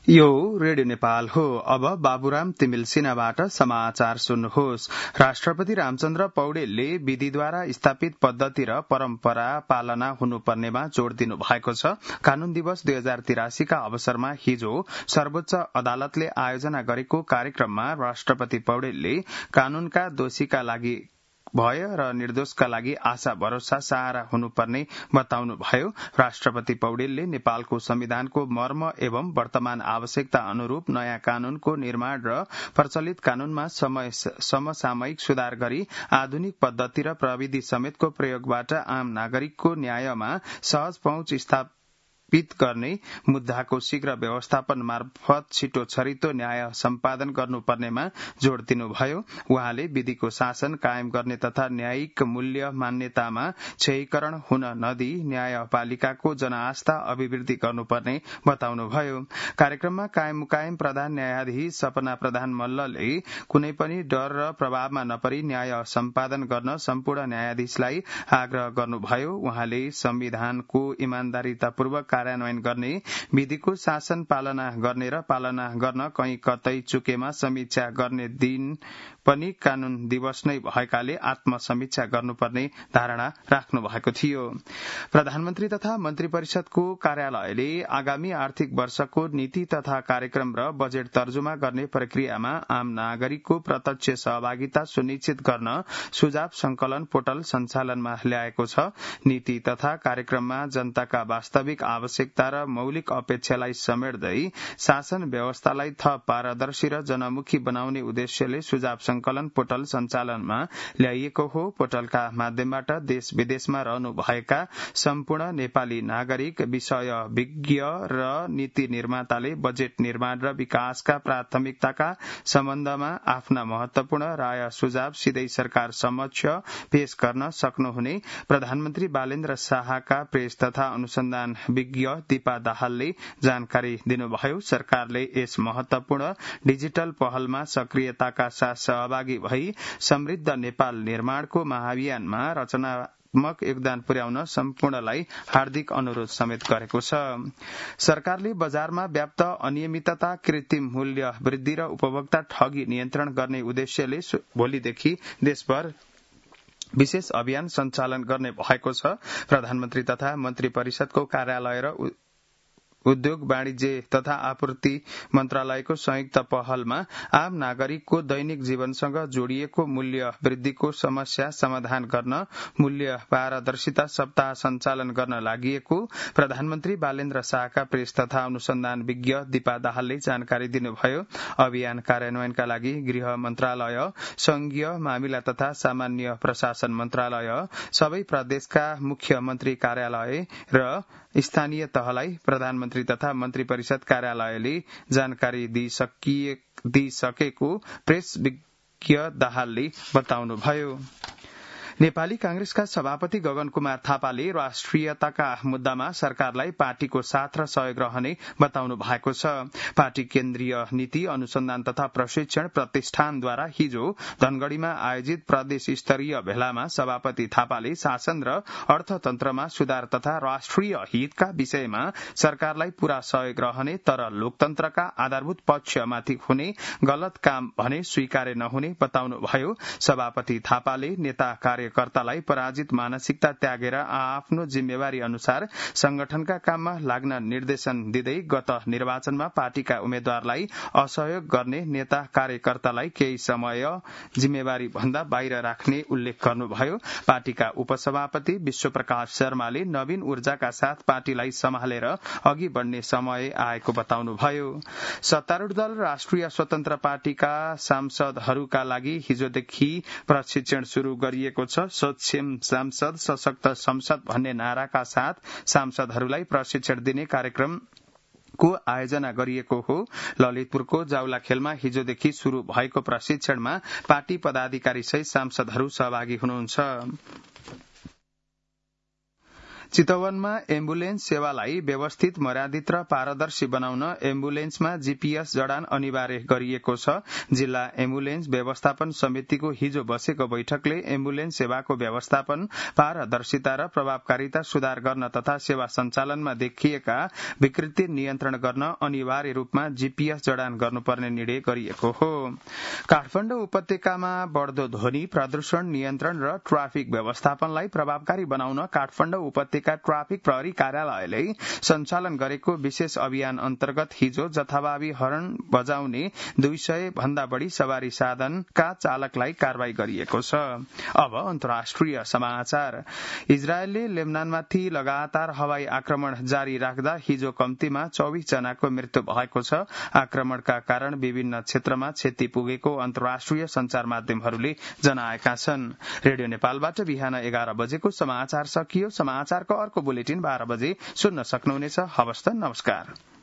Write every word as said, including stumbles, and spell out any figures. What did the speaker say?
यो रेडियो नेपाल हो। अब बाबुराम तिमिल सिन्हाबाट समाचार सुन्नुहोस्। राष्ट्रपति रामचन्द्र पौडेलले विधिद्वारा स्थापित पद्धति र परम्परा पालना हुनुपर्नेमा जोड़ दिनु भएको छ। कानून दिवस दुई हजार तिरासीका अवसरमा हिजो सर्वोच्च अदालतले आयोजना गरेको कार्यक्रममा राष्ट्रपति पौडेलले कानूनका दोषीका लागि भय र निर्दोषका लागि आशा भरोसा सहारा हुनुपर्ने बताउनुभयो। राष्ट्रपति पौडेलले नेपालको संविधानको मर्म एवं वर्तमान आवश्यकता अनुरूप नयाँ कानूनको निर्माण र प्रचलित कानूनमा समसामयिक सुधार गरी आधुनिक पद्धति र प्रविधि समेतको प्रयोगबाट आम नागरिकको न्यायमा सहज पहुँच स्थापित गर्ने मुद्दाको शीघ्र व्यवस्थापन मार्फत छिटो छरितो न्याय सम्पादन गर्नुपर्नेमा जोड़ दिनुभयो। उहाँले विधिको शासन कायम गर्ने तथा न्यायिक मूल्य मान्यतामा क्षयीकरण हुन नदी न्यायपालिकाको जनआस्था अभिवृद्धि गर्नुपर्ने बताउनुभयो। कार्यक्रममा कायम मुकायम प्रधान न्यायाधीश सपना प्रधान मल्लले कुनै पनि डर र प्रभावमा नपरी न्याय सम्पादन गर्न सम्पूर्ण न्यायाधीशलाई आग्रह गर्नुभयो। उहाँले संविधानको इमानदारीतापूर्वक कार्यान्वयन गर्ने, विधिको शासन पालना गर्ने र पालना गर्न कहीँ कतै चुकेमा समीक्षा गर्ने दिन पनि कानून दिवस नै भएकाले आत्मसमीक्षा गर्नुपर्ने धारणा राख्नु भएको थियो। प्रधानमन्त्री तथा मन्त्री परिषदको कार्यालयले आगामी आर्थिक वर्षको नीति तथा कार्यक्रम र बजेट तर्जुमा गर्ने प्रक्रियामा आम नागरिकको प्रत्यक्ष सहभागिता सुनिश्चित गर्न सुझाव संकलन पोर्टल सञ्चालनमा ल्याएको छ। नीति तथा कार्यक्रममा जनताका वास्तविक आवश्यकता र मौलिक अपेक्षालाई समेट्दै शासन व्यवस्थालाई थप पारदर्शी र जनमुखी बनाउने उद्देश्यले सुझाव संकलन पोर्टल सञ्चालनमा ल्याइएको हो। पोर्टलका माध्यमबाट देश विदेशमा रहनु भएका सम्पूर्ण नेपाली नागरिक, विषय विज्ञ र नीति निर्माताले बजेट निर्माण र विकासका प्राथमिकताका सम्बन्धमा आफ्ना महत्वपूर्ण राय सुझाव सिधै सरकार समक्ष पेश गर्न सक्नुहुने प्रधानमन्त्री बालेन्द्र शाहका प्रेस तथा अनुसन्धान विज्ञ दीपा दाहालले जानकारी दिनुभयो। सरकारले यस महत्वपूर्ण डिजिटल पहलमा सक्रियताका साथ सहभागी भई समृद्ध नेपाल निर्माणको महाअभियानमा रचनात्मक योगदान पुर्याउन सम्पूर्णलाई हार्दिक अनुरोध समेत गरेको छ। सरकारले बजारमा व्याप्त अनियमितता, कृत्रिम मूल्य वृद्धि र उपभोक्ता ठगी नियन्त्रण गर्ने उद्देश्यले भोलिदेखि देशभर विशेष अभियान सञ्चालन गर्ने भएको छ। प्रधानमन्त्री तथा मन्त्री परिषदको कार्यालय र उद्योग वाणिज्य तथा आपूर्ति मन्त्रालयको संयुक्त पहलमा आम नागरिकको दैनिक जीवनसँग जोडिएको मूल्य वृद्धिको समस्या समाधान गर्न मूल्य पारदर्शिता सप्ताह सञ्चालन गर्न लागिएको प्रधानमन्त्री बालेन्द्र शाहका प्रेस तथा अनुसन्धान विज्ञ दीपा दाहालले जानकारी दिनुभयो। अभियान कार्यान्वयनका लागि गृह मन्त्रालय, संघीय मामिला तथा सामान्य प्रशासन मन्त्रालय, सबै प्रदेशका मुख्यमन्त्री कार्यालय र स्थानीय तहलाई प्रधानमन्त्री तथा मन्त्री परिषद कार्यालयले जानकारी दिइसकेको प्रेस विज्ञ दाहालले बताउनुभयो। नेपाली कांग्रेसका सभापति गगन कुमार थापाले राष्ट्रियताका मुद्दामा सरकारलाई पार्टीको साथ र सहयोग रहने बताउनु भएको छ। पार्टी केन्द्रीय नीति अनुसन्धान तथा प्रशिक्षण प्रतिष्ठानद्वारा हिजो धनगढ़ीमा आयोजित प्रदेश स्तरीय भेलामा सभापति थापाले शासन र अर्थतन्त्रमा सुधार तथा राष्ट्रिय हितका विषयमा सरकारलाई पूरा सहयोग रहने तर लोकतन्त्रका आधारभूत पक्षमाथि हुने गलत काम भने स्वीकार्य नहुने बताउनुभयो। सभापति थापाले नेता कार्यकर्तालाई पराजित मानसिकता त्यागेर आफ्नो जिम्मेवारी अनुसार संगठनका काममा लाग्न निर्देशन दिँदै गत निर्वाचनमा पार्टीका उम्मेद्वारलाई असहयोग गर्ने नेता कार्यकर्तालाई केही समय जिम्मेवारी भन्दा बाहिर राख्ने उल्लेख गर्नुभयो। पार्टीका उपसभापति विश्वप्रकाश शर्माले नवीन ऊर्जाका साथ पार्टीलाई सम्हालेर अघि बढ्ने समय आएको बताउनुभयो। सत्तारूढ़ दल राष्ट्रिय स्वतन्त्र पार्टीका सांसदहरूका लागि हिजोदेखि प्रशिक्षण शुरू गरिएको छ। सक्षम सांसद सशक्त संसद भन्ने नाराका साथ सांसदहरूलाई प्रशिक्षण दिने कार्यक्रम को आयोजना गरिएको हो। ललितपुरको जाउलाखेलमा हिजोदेखि शुरू भएको प्रशिक्षणमा पार्टी पदाधिकारी सहित सांसदहरू सहभागी हुनुहुन्छ। चितवनमा एम्बुलेन्स सेवालाई व्यवस्थित, मर्यादित र पारदर्शी बनाउन एम्बुलेन्समा जीपीएस जडान अनिवार्य गरिएको छ। जिल्ला एम्बुलेन्स व्यवस्थापन समितिको हिजो बसेको बैठकले एम्बुलेन्स सेवाको व्यवस्थापन, पारदर्शिता र प्रभावकारिता सुधार गर्न तथा सेवा सञ्चालनमा देखिएका विकृति नियन्त्रण गर्न अनिवार्य रूपमा जीपीएस जडान गर्नुपर्ने निर्णय गरिएको हो। काठमाडौँ उपत्यकामा बढ़दो ध्वनि प्रदूषण नियन्त्रण र ट्राफिक व्यवस्थापनलाई प्रभावकारी बनाउन काठमाडौँ उपत्यका ट्राफिक प्रहरी कार्यालयले सञ्चालन गरेको विशेष अभियान अन्तर्गत हिजो जथाभावी हर्न बजाउने दुई सय भन्दा बढ़ी सवारी साधनका चालकलाई कारवाही गरिएको छ। अब अन्तर्राष्ट्रिय समाचार। इजरायलले लेबनानमाथि लगातार हवाई आक्रमण जारी राख्दा हिजो कम्तीमा चौबिस जनाको मृत्यु भएको छ। आक्रमणका कारण विभिन्न क्षेत्रमा क्षति पुगेको अन्तर्राष्ट्रिय संचार माध्यमहरूले जनाएका छन्। रेडियो नेपालबाट बिहान एघार बजेको समाचार सकियो। समाचारको अर्को बुलेटिन बाह्र बजे सुन्न सक्नुहुनेछ। हवस् त, नमस्कार।